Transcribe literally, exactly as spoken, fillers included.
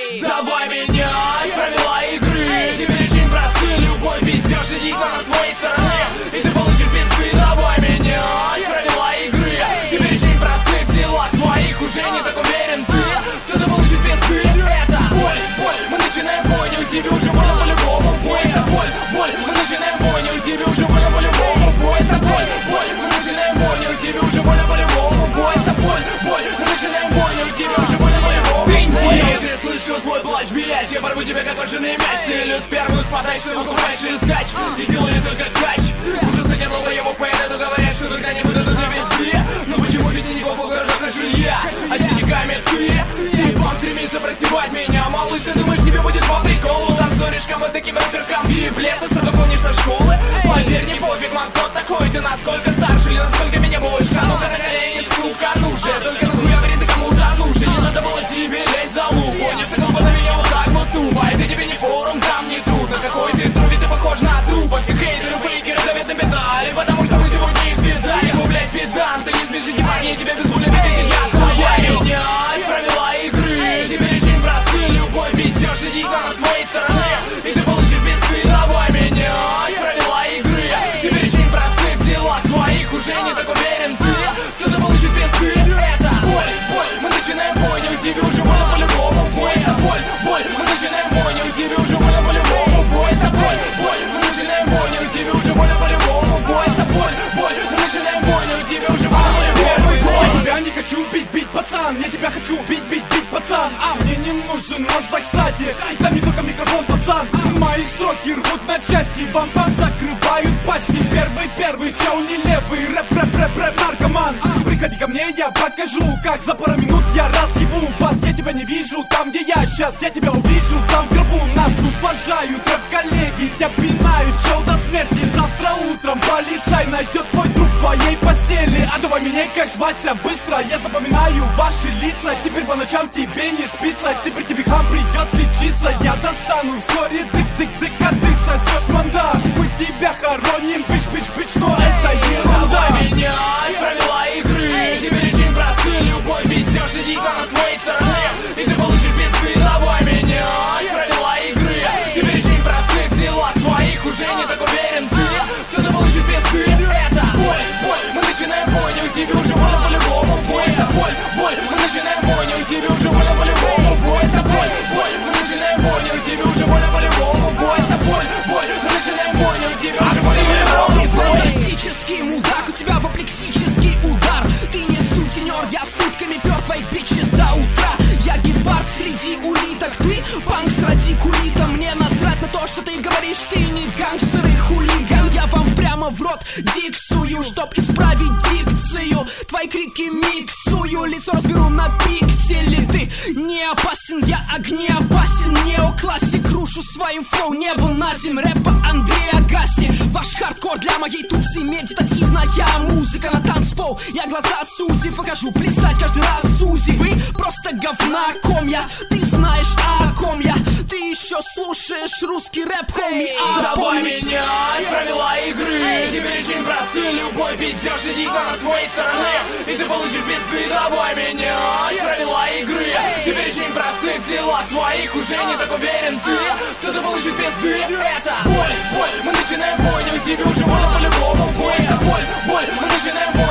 Эй, давай менять правила игры. Теперь очень просты, любой пиздеж идет на своей стороне, и ты получишь пизды. Давай менять правила игры. Теперь очень просты, в силах своих уже не так уверен ты. Кто-то получит пизды. Это боль, боль, мы начинаем бойню, тебе уже больно по-любому. Бой, это боль, боль, мы начинаем бойню, тебе уже больно по-любому. Бой, это боль, боль, мы начинаем бойню, тебе уже больно по-любому. Бой, это боль, боль, мы начинаем бойню, тебе уже больно по-любому. Я уже слышу твой плач, блядь, я порву тебя как кожаный мяч. Ты лез первых подай, что покупаешь и ткач, и делали только кач. Уже задержал его по этому, говорят, что когда-нибудь дадут мне везде. Но почему без синяков по городу хожу я, а синяками ты? Сипан стремится просевать меня, малыш, ты думаешь, тебе будет по приколу? Танцоришкам и таким рэперкам библеты сразу помнишь со школы? Поверь, не пофиг, ман, кто такой ты, насколько старше или насколько меня больше? А ну-ка на колени, сука, ну же, только нахуя вред ты кому-то нужен. Не надо было тебе лезть за лук, поняв, ты глупо на меня вот так вот тупо. Это тебе не форум, там не трудно, какой ты труд, ты похож на трупа. Все хейтеры, фейкеры давят на педали, потому что мы сегодня их беда. Его, блядь, педант, ты не смешите парней, тебя без боли так и сидят. Давай менять правила игры. Теперь очень просты, любой пиздеж идет на своей стороне, и ты получишь пизды. Давай менять правила игры. Теперь очень просты, в силах своих уже не так уверен ты. Кто-то получит пизды. Это боль, боль, мы начинаем бойню, тебе уже больно по-любому. Бой, это боль, боль, мы начинаем бойню, тебе уже больно по-любому. Бой, это боль, боль, мы начинаем бойню, тебе уже больно по-любому. Бой, это боль, боль, мы начинаем бойню, тебе уже больно по-любому. Я тебя не хочу бить, бить, пацан. Я тебя хочу бить, бить, бить, пацан. А мне не нужен нож, да кстати. Там не только микрофон, пацан. Мои строки рвут на части, вам позакрывают пасти. Первый, первый, чел не левый. Рэп, рэп, рэп, рэп, наркоман. Приходи ко мне, я покажу, как за пару минут я разъебу вас. Я тебя не вижу там, где я сейчас. Я тебя увижу там в гробу. Нас уважают рэп-коллеги, тебя пинают, чел, до смерти. Завтра утром полицай найдет твой труп в твоей постели. А давай меня как Вася, быстро, я запоминаю ваши лица. Теперь по ночам тебе не спится, теперь тебе хам придется лечиться. Я достану вскоре тык-тык-тык, а ты сосешь мандат. Мы тебя хороним, бич-бич-бич, но это ерунда. Давай менять правила игры. Теперь очень просты, любой пиздеж идет на своей стороне, и ты получишь пизды. Давай менять правила игры. Теперь очень просты, в силах своих уже не так уверен ты. Кто-то получит пизды. Это боль, боль, мы начинаем бойню, тебе уже больно по-любому. Бой, это боль, боль, мы начинаем бойню, тебе уже больно по-любому. Бой, это боль, боль, мы начинаем бойню, тебе уже больно по-любому. Бой, это боль, боль, мы начинаем бойню, тебе уже больно по-любому. Ты фантастический мудак, у тебя апоплексический удар. Ты не сутенер, я сутками пёр твоих бичес до утра. Я гепард среди улиток, ты панк с радикулитом. Мне насрать на то, что ты говоришь, ты не гангстер и хулиган. Я вам прямо в рот диксую, чтоб исправить дикцию. Твои крики миксую, лицо разберу на пиксели. Ты не опасен, я огнеопасен. Неоклассик, рушу своим флоу, небо на землю. Рэпа Андрей Агаси. Ваш хардкор для моей тусы, медитативная музыка на танцпол. Я глаза сузив, покажу плясать каждый раз Сузи. Вы просто говна комья, ты знаешь о ком я. Ты еще слушаешь русский рэп, хоми, а давай помнишь? менять правила игры. Теперь очень просты, любой пиздеж идет на своей стороне, и ты получишь пизды. Давай менять правила игры. Теперь очень просты, в силах своих уже не так уверен ты. Кто-то получит пизды. Это боль, боль, мы начинаем бойню, тебе уже больно по-любому. Бой, это боль, боль, мы начинаем бойню.